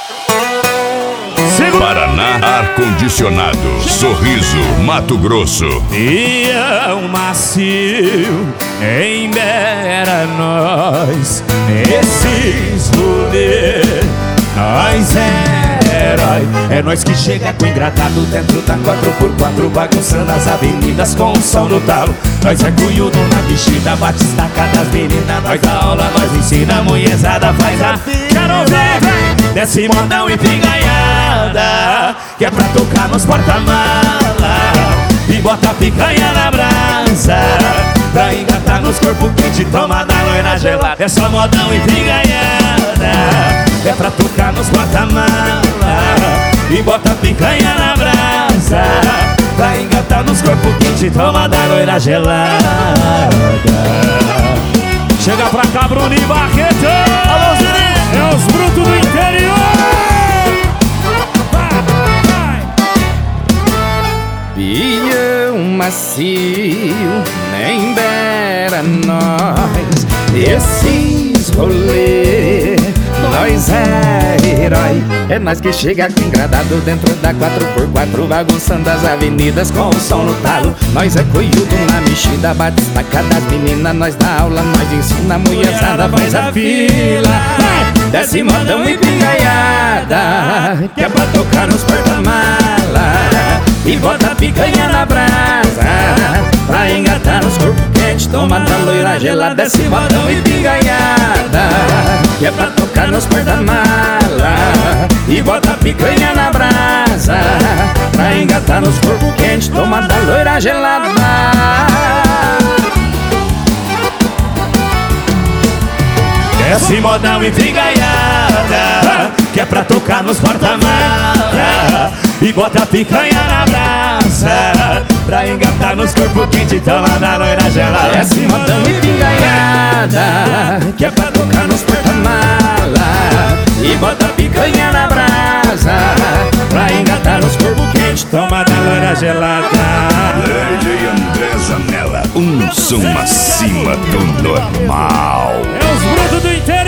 Paraná, ar-condicionado, Sorriso, Mato Grosso. Ião macio, embera nós, nesses rolês, nós é herói. É nós que chega com engradado dentro da 4x4, bagunçando as avenidas com o som no talo. Nós é cunhudo na vestida, bate estaca das meninas. Nós dá aula, nós ensina, a mulherzada faz a quero ver, vem, desce modão e picanhada, que é pra tocar nos porta-mala e bota a picanha na brasa, pra engatar nos corpos quente, toma da loira gelada. É só modão e picanhada, é pra tocar nos porta-mala e bota a picanha na brasa, pra engatar nos corpos quente, toma da loira gelada. Chega pra cá, Bruno e Barreto. Alô, Zirinho. É os brutos do interior. Pião macio, nem dera nós, esses rolê, nós é herói. É nós que chega com engradado dentro da 4x4, bagunçando as avenidas com o som no talo. Nós é coiudo na mexida, bate estaca das meninas. Nós dá aula, nós ensina, a mulherzada faz a fila, desce modão e pingaiada, que é pra tocar nos porta-mala e bota a picanha na brasa, pra engatar nos corpos quentes, toma da loira gelada. Desce modão e pingaiada, que é pra tocar nos porta-mala e bota a picanha na brasa, pra engatar nos corpos quentes, toma da loira gelada. Desce modão e pingaiada, que é pra tocar nos porta-mala e bota a picanha na brasa, pra engatar nos corpos quentes, toma da loira gelada. Desce modão e pingaiada, que é pra tocar nos porta-mala e bota a picanha na brasa, pra engatar nos corpos quentes, toma da loira gelada. DJ André Zanella, um som acima do normal. É os brutos do interior.